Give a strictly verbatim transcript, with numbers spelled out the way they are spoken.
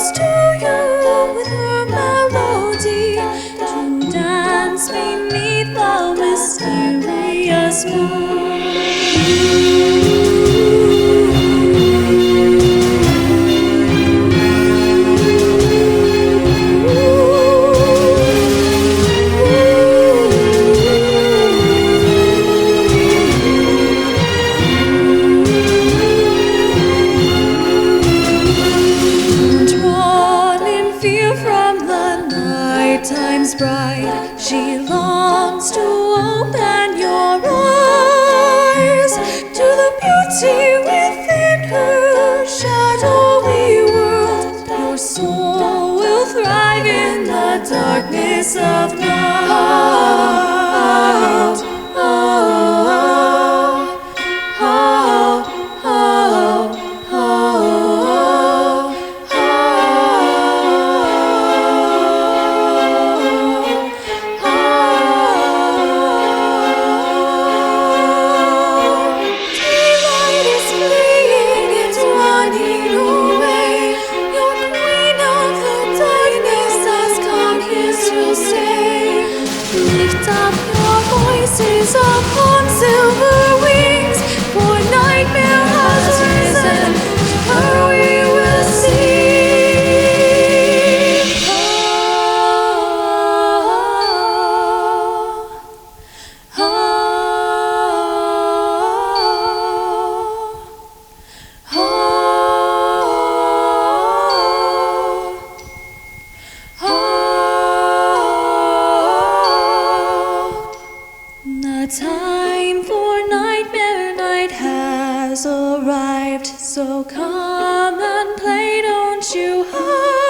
close to you with her melody, to dance beneath the mysterious moon. Time's bright, she longs to open your eyes to the beauty within her shadowy world. Your soul will thrive in the darkness of night. Lift up your voices upon silver wings, for nightmare has risen, her we will sing. Oh, oh, oh, oh. The time for Nightmare Night has arrived, so come and play, don't you hide.